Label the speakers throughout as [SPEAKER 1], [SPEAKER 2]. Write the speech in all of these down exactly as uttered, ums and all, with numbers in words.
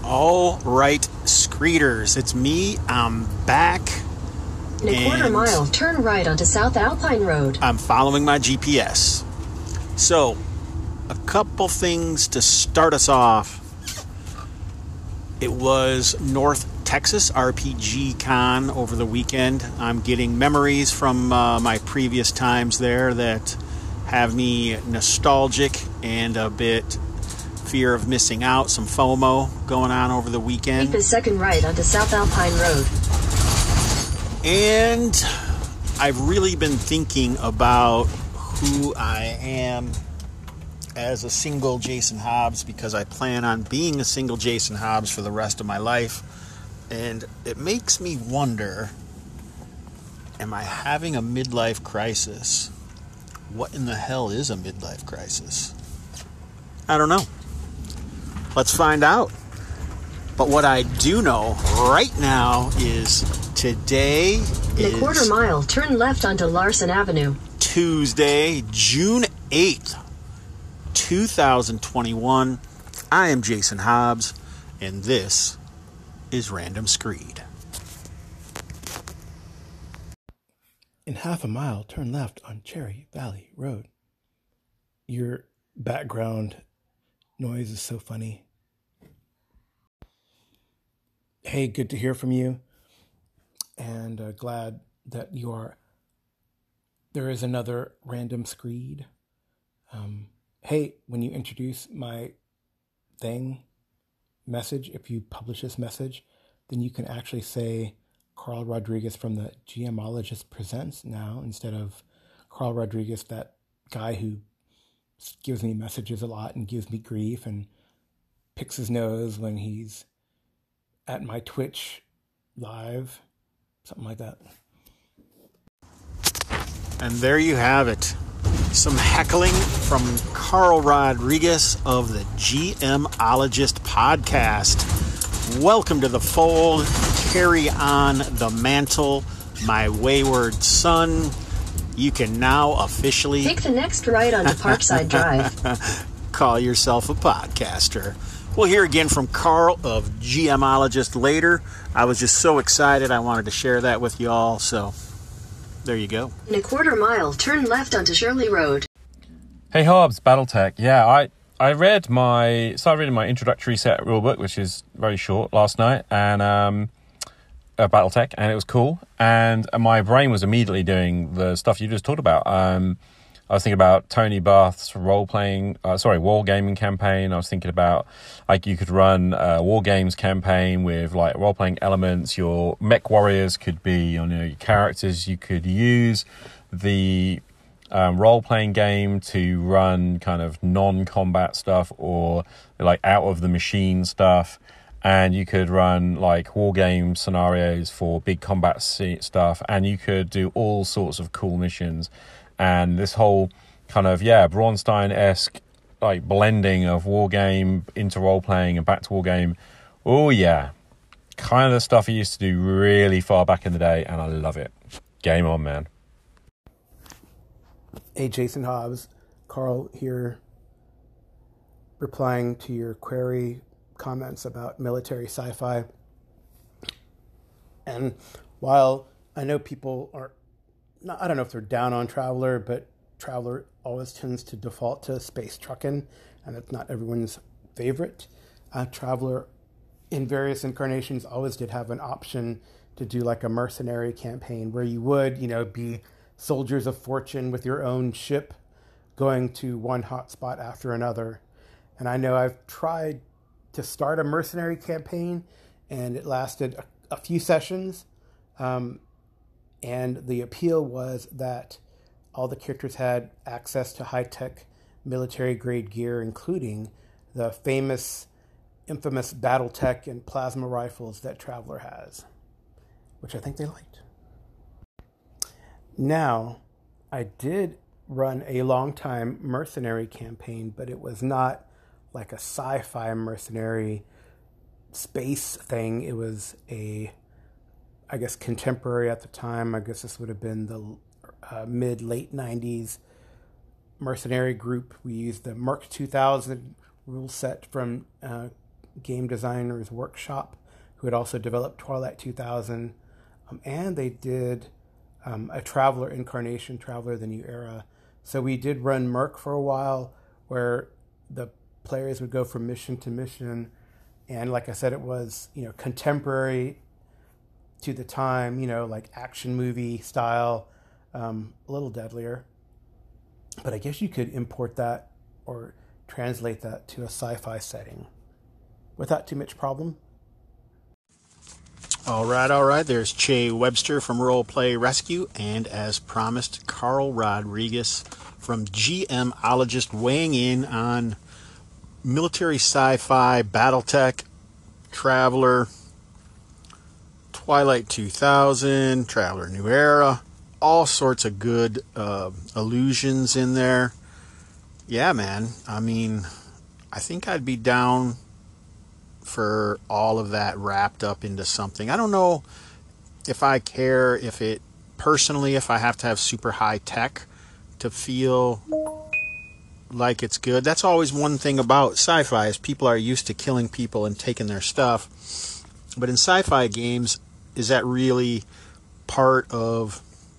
[SPEAKER 1] All right, Screeters, it's me. I'm back.
[SPEAKER 2] In a quarter mile, turn right onto South Alpine Road.
[SPEAKER 1] I'm following my G P S. So, a couple things to start us off. It was North Texas R P G Con over the weekend. I'm getting memories from uh, my previous times there that have me nostalgic and a bit fear of missing out, some FOMO going on over the weekend.
[SPEAKER 2] Keep a second right onto South Alpine Road.
[SPEAKER 1] And I've really been thinking about who I am as a single Jason Hobbs, because I plan on being a single Jason Hobbs for the rest of my life. And it makes me wonder, am I having a midlife crisis? What in the hell is a midlife crisis? I don't know. Let's find out. But what I do know right now is today is...
[SPEAKER 2] In a quarter mile, turn left onto Larson Avenue.
[SPEAKER 1] Tuesday, June eighth, twenty twenty-one. I am Jason Hobbs, and this is Random Screed.
[SPEAKER 3] In half a mile, turn left on Cherry Valley Road. Your background noise is so funny. Hey, good to hear from you, and uh, glad that you are. There is another Random Screed. Um, hey, when you introduce my thing, message, if you publish this message, then you can actually say Carl Rodriguez from the GMologist Presents now, instead of Carl Rodriguez, that guy who gives me messages a lot and gives me grief and picks his nose when he's at my Twitch live, something like that.
[SPEAKER 1] And there you have it. Some heckling from Carl Rodriguez of the GMologist podcast. Welcome to the fold. Carry on the mantle, my wayward son. You can now officially...
[SPEAKER 2] Take the next right onto Parkside Drive.
[SPEAKER 1] Call yourself a podcaster. We'll hear again from Carl of GMologist later. I was just so excited I wanted to share that with you all, so there you go.
[SPEAKER 2] In a quarter mile, turn left onto Shirley Road.
[SPEAKER 4] Hey Hobbs, Battletech. Yeah, I, I read my, started reading my introductory set rulebook, which is very short, last night, and um, uh, Battletech, and it was cool. And my brain was immediately doing the stuff you just talked about. Um, I was thinking about Tony Bath's role-playing, uh, sorry, wargaming campaign. I was thinking about, like, you could run a war games campaign with, like, role-playing elements. Your mech warriors could be, you know, your characters. You could use the um, role-playing game to run kind of non-combat stuff or, like, out-of-the-machine stuff. And you could run, like, war game scenarios for big combat stuff. And you could do all sorts of cool missions. And this whole kind of, yeah, Braunstein-esque, like, blending of war game into role-playing and back to war game. Oh, yeah. Kind of the stuff I used to do really far back in the day, and I love it. Game on, man.
[SPEAKER 3] Hey, Jason Hobbs. Carl here, replying to your query comments about military sci-fi. And while I know people are... I don't know if they're down on Traveller, but Traveller always tends to default to space trucking, and it's not everyone's favorite. Uh, Traveller, in various incarnations, always did have an option to do like a mercenary campaign where you would, you know, be soldiers of fortune with your own ship going to one hotspot after another. And I know I've tried to start a mercenary campaign, and it lasted a, a few sessions. Um, And the appeal was that all the characters had access to high-tech military-grade gear, including the famous, infamous Battletech and plasma rifles that Traveller has, which I think they liked. Now, I did run a long-time mercenary campaign, but it was not like a sci-fi mercenary space thing. It was a... I guess contemporary at the time. I guess this would have been the uh, mid late nineties mercenary group. We used the Merc two thousand rule set from uh, Game Designers Workshop, who had also developed Twilight two thousand. Um, and they did um, a Traveler Incarnation, Traveler the New Era. So we did run Merc for a while, where the players would go from mission to mission. And like I said, it was, you know, contemporary to the time, you know, like action movie style, um, a little deadlier. But I guess you could import that or translate that to a sci-fi setting without too much problem.
[SPEAKER 1] All right, all right. There's Che Webster from Roleplay Rescue, and as promised, Carl Rodriguez from GMologist weighing in on military sci-fi, BattleTech, Traveler, Twilight two thousand, Traveler New Era, all sorts of good uh, allusions in there. Yeah, man. I mean, I think I'd be down for all of that wrapped up into something. I don't know if I care if it, personally, if I have to have super high tech to feel like it's good. That's always one thing about sci-fi, is people are used to killing people and taking their stuff. But in sci-fi games, is that really part of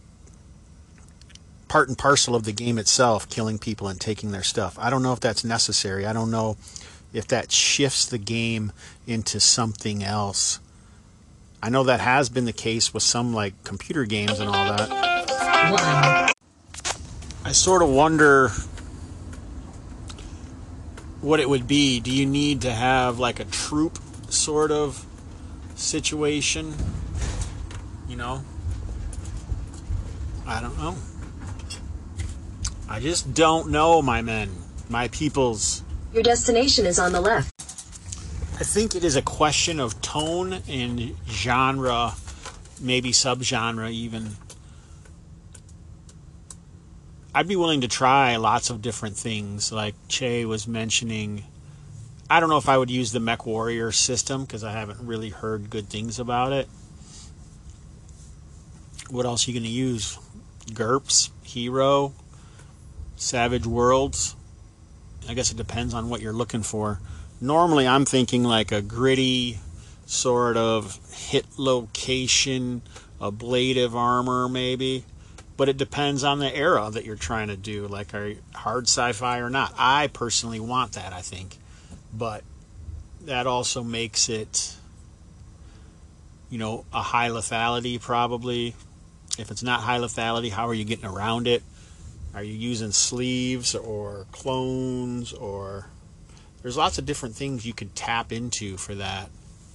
[SPEAKER 1] part and parcel of the game itself, killing people and taking their stuff? I don't know if that's necessary. I don't know if that shifts the game into something else. I know that has been the case with some like computer games and all that.
[SPEAKER 2] One.
[SPEAKER 1] I sort of wonder what it would be. Do you need to have like a troop sort of situation? You know? I don't know. I just don't know, my men, my peoples.
[SPEAKER 2] Your destination is on the left.
[SPEAKER 1] I think it is a question of tone and genre, maybe subgenre even. I'd be willing to try lots of different things, like Che was mentioning. I don't know if I would use the Mech Warrior system, because I haven't really heard good things about it. What else are you going to use? GURPS, Hero, Savage Worlds. I guess it depends on what you're looking for. Normally I'm thinking like a gritty sort of hit location, ablative armor maybe. But it depends on the era that you're trying to do, like are you hard sci-fi or not. I personally want that, I think. But that also makes it, you know, a high lethality probably. If it's not high lethality, how are you getting around it? Are you using sleeves or clones, or there's lots of different things you could tap into for that.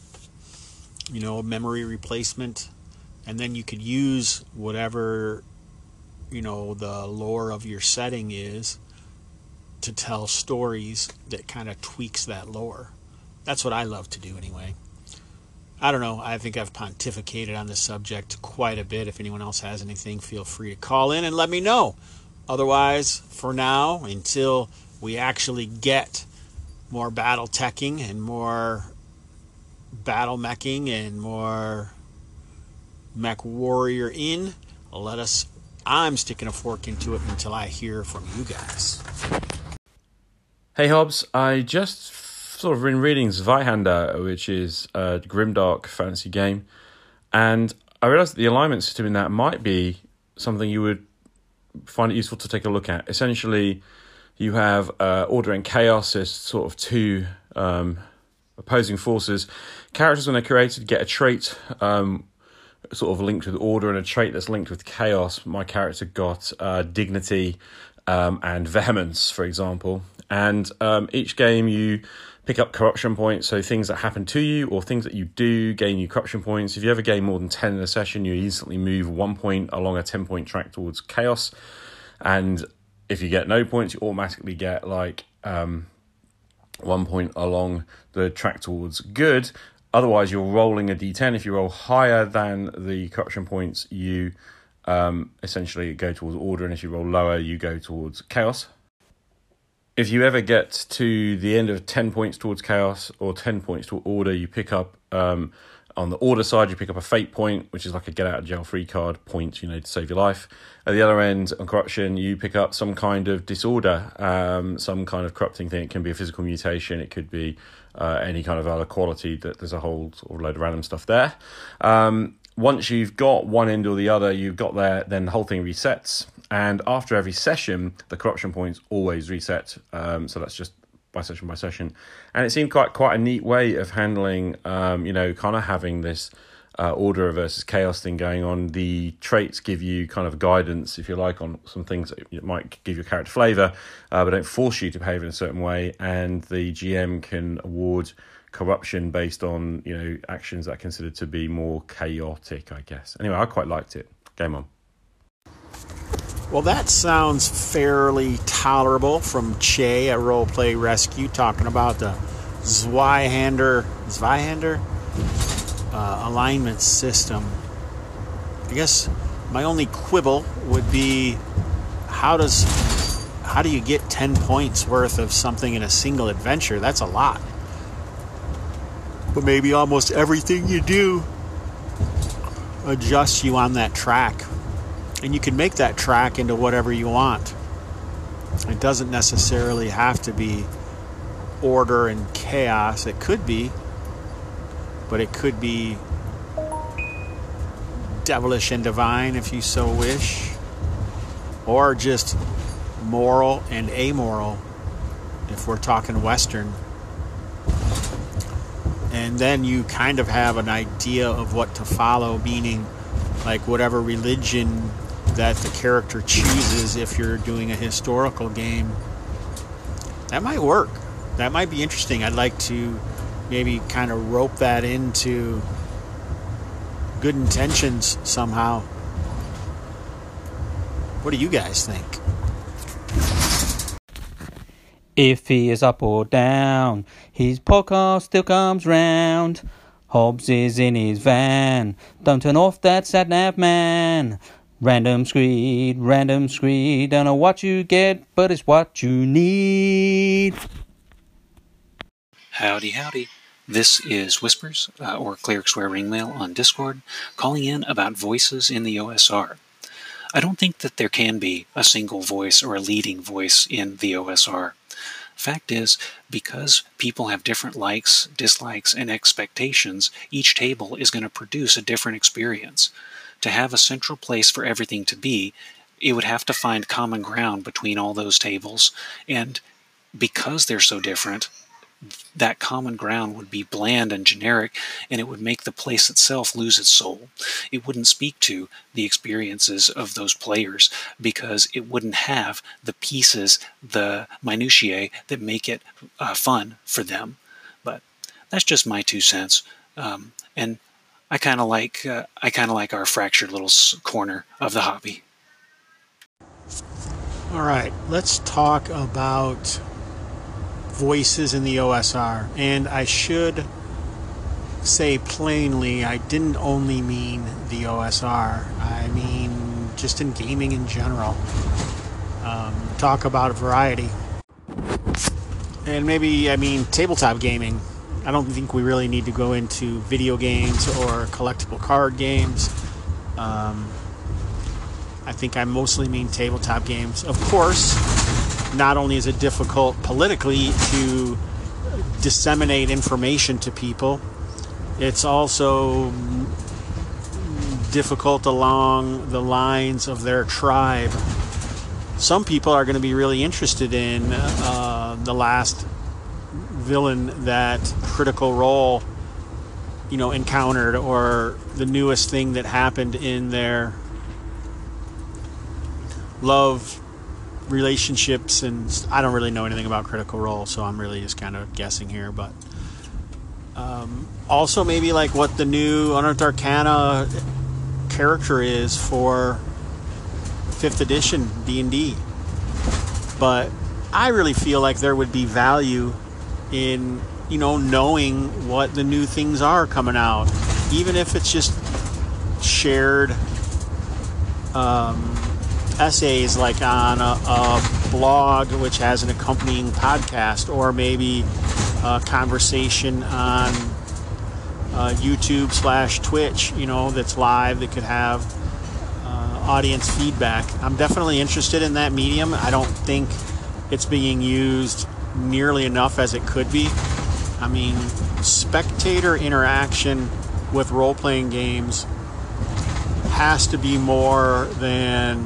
[SPEAKER 1] You know, memory replacement, and then you could use whatever, you know, the lore of your setting is to tell stories that kind of tweaks that lore. That's what I love to do anyway. I don't know. I think I've pontificated on this subject quite a bit. If anyone else has anything, feel free to call in and let me know. Otherwise, for now, until we actually get more battle teching and more battle meching and more Mech Warrior in, let us, I'm sticking a fork into it until I hear from you guys.
[SPEAKER 4] Hey Hobbs, I just sort of been reading Zweihander, which is a grimdark fantasy game, and I realised that the alignment system in that might be something you would find it useful to take a look at. Essentially, you have uh, order and chaos as sort of two um, opposing forces. Characters, when they're created, get a trait um, sort of linked with order and a trait that's linked with chaos. My character got uh, dignity um, and vehemence, for example. And um, each game you pick up corruption points, so things that happen to you or things that you do gain you corruption points. If you ever gain more than ten in a session, you instantly move one point along a ten-point track towards chaos. And if you get no points, you automatically get like um, one point along the track towards good. Otherwise, you're rolling a d ten. If you roll higher than the corruption points, you um, essentially go towards order. And if you roll lower, you go towards chaos. If you ever get to the end of ten points towards chaos or ten points to order, you pick up um, On the order side, you pick up a fate point, which is like a get out of jail free card point, you know, to save your life. At the other end, on corruption, you pick up some kind of disorder, um, some kind of corrupting thing. It can be a physical mutation. It could be uh, any kind of other quality. That there's a whole sort of load of random stuff there. Um, once you've got one end or the other, you've got there, then the whole thing resets. And after every session, the corruption points always reset. Um, so that's just by session by session. And it seemed quite quite a neat way of handling, um, you know, kind of having this uh, order versus chaos thing going on. The traits give you kind of guidance, if you like, on some things that might give your character flavour, uh, but don't force you to behave in a certain way. And the G M can award corruption based on, you know, actions that are considered to be more chaotic, I guess. Anyway, I quite liked it. Game on.
[SPEAKER 1] Well, that sounds fairly tolerable from Che at Roleplay Rescue, talking about the Zweihander, Zweihander uh, alignment system. I guess my only quibble would be how does how do you get ten points worth of something in a single adventure? That's a lot. But maybe almost everything you do adjusts you on that track. And you can make that track into whatever you want. It doesn't necessarily have to be order and chaos. It could be, but it could be devilish and divine if you so wish, or just moral and amoral if we're talking Western. And then you kind of have an idea of what to follow, meaning like whatever religion that the character chooses if you're doing a historical game. That might work. That might be interesting. I'd like to maybe kind of rope that into Good Intentions somehow. What do you guys think?
[SPEAKER 5] If he is up or down, his podcast still comes round. Hobbs is in his van. Don't turn off that sat-nav, man. Random screed, random screed. Don't know what you get, but it's what you need.
[SPEAKER 6] Howdy, howdy. This is Whispers, uh, or Cleric Swear Ringmail on Discord, calling in about voices in the O S R. I don't think that there can be a single voice or a leading voice in the O S R. Fact is, because people have different likes, dislikes, and expectations, each table is going to produce a different experience. To have a central place for everything to be, it would have to find common ground between all those tables, and because they're so different, that common ground would be bland and generic, and it would make the place itself lose its soul. It wouldn't speak to the experiences of those players because it wouldn't have the pieces, the minutiae that make it uh, fun for them. But that's just my two cents. Um, and I kind of like uh, I kind of like our fractured little corner of the hobby.
[SPEAKER 1] All right, let's talk about voices in the O S R. And I should say plainly, I didn't only mean the O S R. I mean just in gaming in general. Um, talk about variety. And maybe, I mean, tabletop gaming. I don't think we really need to go into video games or collectible card games. Um, I think I mostly mean tabletop games. Of course, not only is it difficult politically to disseminate information to people, it's also difficult along the lines of their tribe. Some people are going to be really interested in uh, the last villain that Critical Role, you know, encountered, or the newest thing that happened in their love relationships. And I don't really know anything about Critical Role, so I'm really just kind of guessing here. But um, also maybe like what the new Unearthed Arcana character is for fifth edition D and D. But I really feel like there would be value in, you know, knowing what the new things are coming out, even if it's just shared um, essays like on a, a blog which has an accompanying podcast, or maybe a conversation on uh, YouTube slash Twitch, you know, that's live, that could have uh, audience feedback. I'm definitely interested in that medium. I don't think it's being used nearly enough as it could be. I mean, spectator interaction with role-playing games has to be more than,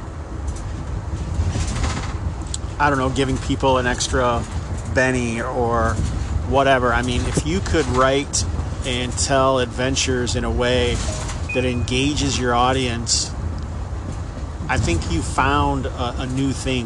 [SPEAKER 1] I don't know, giving people an extra Benny or whatever. I mean, if you could write and tell adventures in a way that engages your audience, I think you found a, a new thing.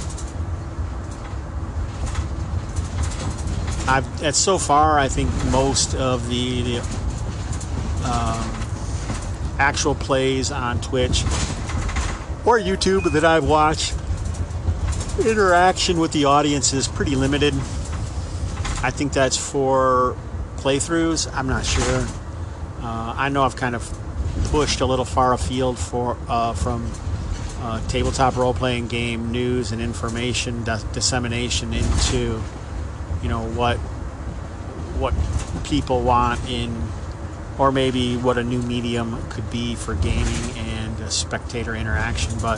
[SPEAKER 1] I've, at so far, I think most of the, the um, actual plays on Twitch or YouTube that I've watched, interaction with the audience is pretty limited. I think that's for playthroughs. I'm not sure. Uh, I know I've kind of pushed a little far afield for uh, from uh, tabletop role-playing game news and information dis- dissemination into, you know, what what people want in, or maybe what a new medium could be for gaming and uh, spectator interaction. But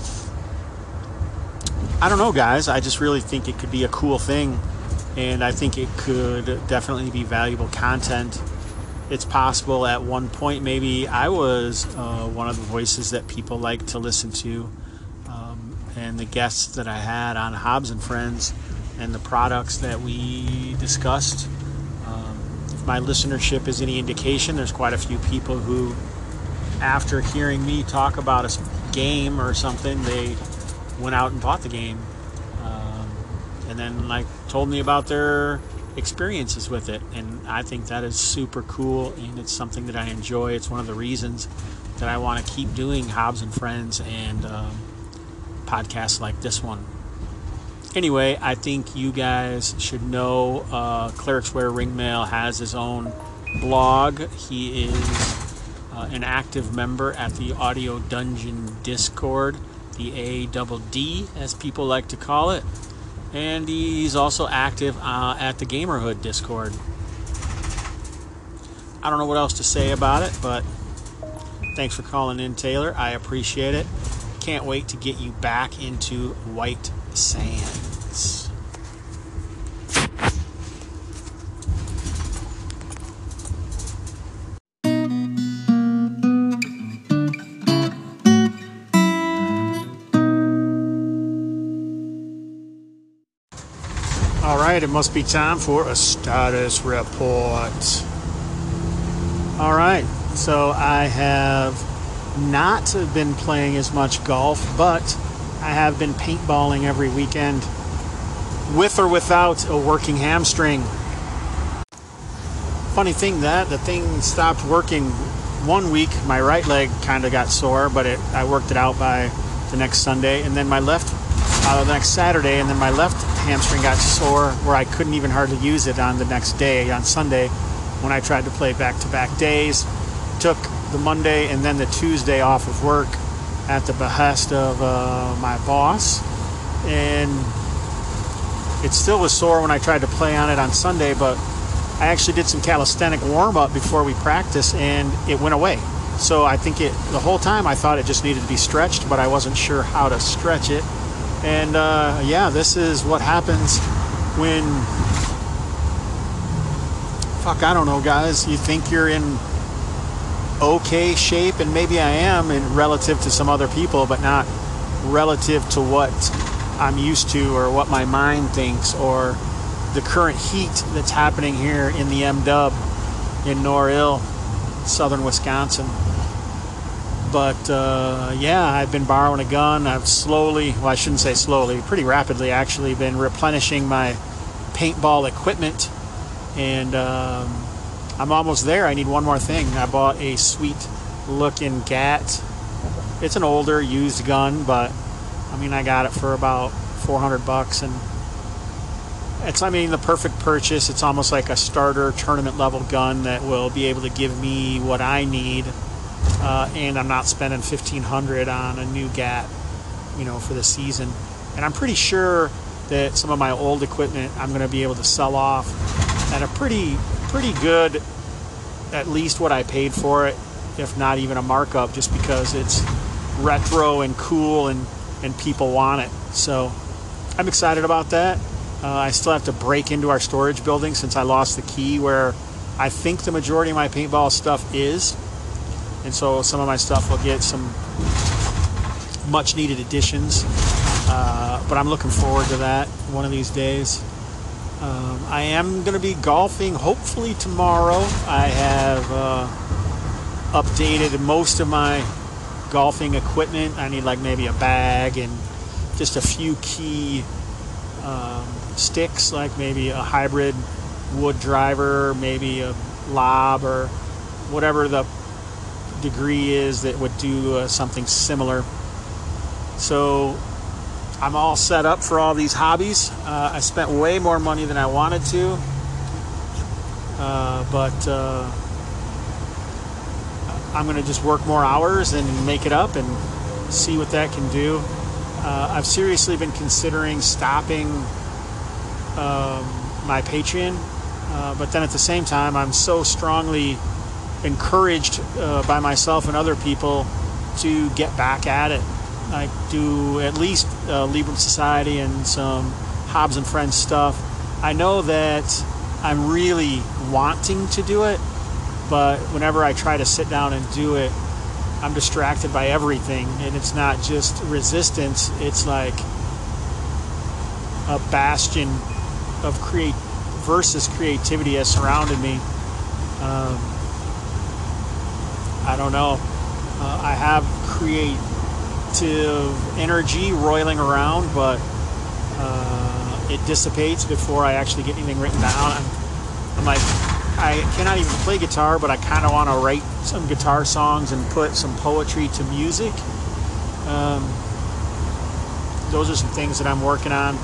[SPEAKER 1] I don't know, guys. I just really think it could be a cool thing, and I think it could definitely be valuable content. It's possible at one point maybe I was uh, one of the voices that people like to listen to, um, and the guests that I had on Hobbs and Friends and the products that we discussed. Um, if my listenership is any indication, there's quite a few people who, after hearing me talk about a game or something, they went out and bought the game, um, and then like told me about their experiences with it. And I think that is super cool, and it's something that I enjoy. It's one of the reasons that I want to keep doing Hobbs and Friends and um, podcasts like this one. Anyway, I think you guys should know uh, Clerics Wear Ringmail has his own blog. He is uh, an active member at the Audio Dungeon Discord, the A double D, as people like to call it. And he's also active uh, at the Gamerhood Discord. I don't know what else to say about it, but thanks for calling in, Taylor. I appreciate it. Can't wait to get you back into White Sands. All right, it must be time for a status report. All right, so I have not been playing as much golf, but I have been paintballing every weekend, with or without a working hamstring. Funny thing that the thing stopped working one week. My right leg kind of got sore, but it, I worked it out by the next Sunday, and then my left uh, the next Saturday, and then my left hamstring got sore where I couldn't even hardly use it on the next day, on Sunday, when I tried to play back-to-back days. Took the Monday and then the Tuesday off of work at the behest of uh, my boss, and it still was sore when I tried to play on it on Sunday, but I actually did some calisthenic warm-up before we practiced, and it went away. So I think it, the whole time I thought it just needed to be stretched, but I wasn't sure how to stretch it. And uh, yeah, this is what happens when, fuck, I don't know, guys. You think you're in okay shape, and maybe I am in relative to some other people, but not relative to what I'm used to or what my mind thinks, or the current heat that's happening here in the M-Dub in Norill, southern Wisconsin. But uh, yeah, I've been borrowing a gun. I've slowly, well, I shouldn't say slowly, pretty rapidly actually, been replenishing my paintball equipment, and um, I'm almost there. I need one more thing. I bought a sweet looking Gat. It's an older used gun, but I mean, I got it for about four hundred bucks, and it's, I mean, the perfect purchase. It's almost like a starter tournament level gun that will be able to give me what I need, uh, and I'm not spending fifteen hundred dollars on a new Gat, you know, for the season. And I'm pretty sure that some of my old equipment I'm going to be able to sell off at a pretty pretty good at least what I paid for it, if not even a markup, just because it's retro and cool and, and people want it. So I'm excited about that. Uh, I still have to break into our storage building since I lost the key where I think the majority of my paintball stuff is. And so some of my stuff will get some much needed additions. Uh, but I'm looking forward to that one of these days. Um, I am going to be golfing hopefully tomorrow. I have uh, updated most of my golfing equipment. I need like maybe a bag and just a few key um, sticks, like maybe a hybrid wood driver, maybe a lob or whatever the degree is that would do uh, something similar. So I'm all set up for all these hobbies. Uh, I spent way more money than I wanted to, uh, but uh, I'm going to just work more hours and make it up and see what that can do. Uh, I've seriously been considering stopping um, my Patreon, uh, but then at the same time, I'm so strongly encouraged uh, by myself and other people to get back at it. I do at least uh, Libram Society and some Hobbs and Friends stuff. I know that I'm really wanting to do it, but whenever I try to sit down and do it, I'm distracted by everything. And it's not just resistance, it's like a bastion of create versus creativity has surrounded me. Um, I don't know. Uh, I have create energy roiling around, but uh, it dissipates before I actually get anything written down. I'm, I'm like, I cannot even play guitar, but I kind of want to write some guitar songs and put some poetry to music. Um, those are some things that I'm working on.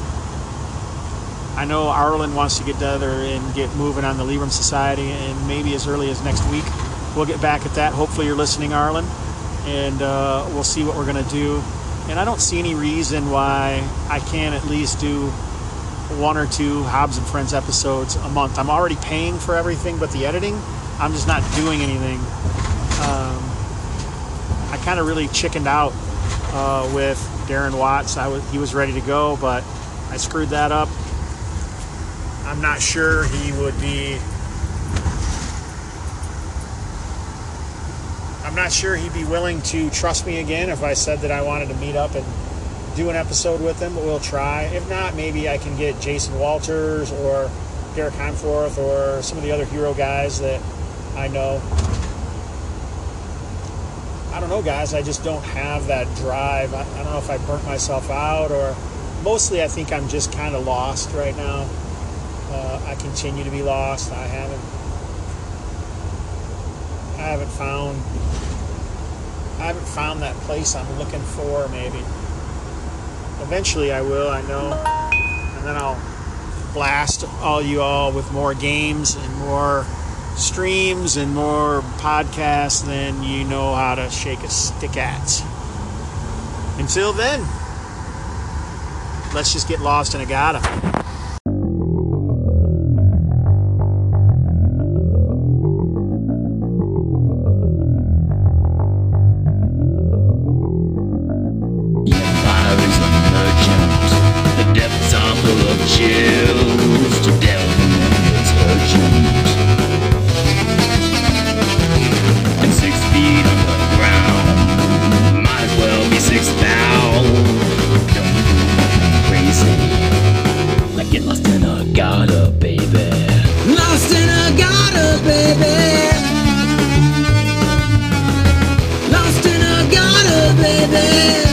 [SPEAKER 1] I know Arlen wants to get together and get moving on the Libram Society, and maybe as early as next week we'll get back at that. Hopefully you're listening, Arlen. And uh, we'll see what we're going to do. And I don't see any reason why I can't at least do one or two Hobbs and Friends episodes a month. I'm already paying for everything but the editing. I'm just not doing anything. Um, I kind of really chickened out uh, with Darren Watts. I was, he was ready to go, but I screwed that up. I'm not sure he would be... I'm not sure he'd be willing to trust me again if I said that I wanted to meet up and do an episode with him, but we'll try. If not, maybe I can get Jason Walters or Derek Heimforth or some of the other hero guys that I know. I don't know, guys. I just don't have that drive. I, I don't know if I burnt myself out, or mostly I think I'm just kind of lost right now. Uh, I continue to be lost. I haven't I haven't found I haven't found that place I'm looking for. Maybe eventually I will, I know, and then I'll blast all you all with more games and more streams and more podcasts than you know how to shake a stick at. Until then, let's just get lost in Agata.
[SPEAKER 7] Baby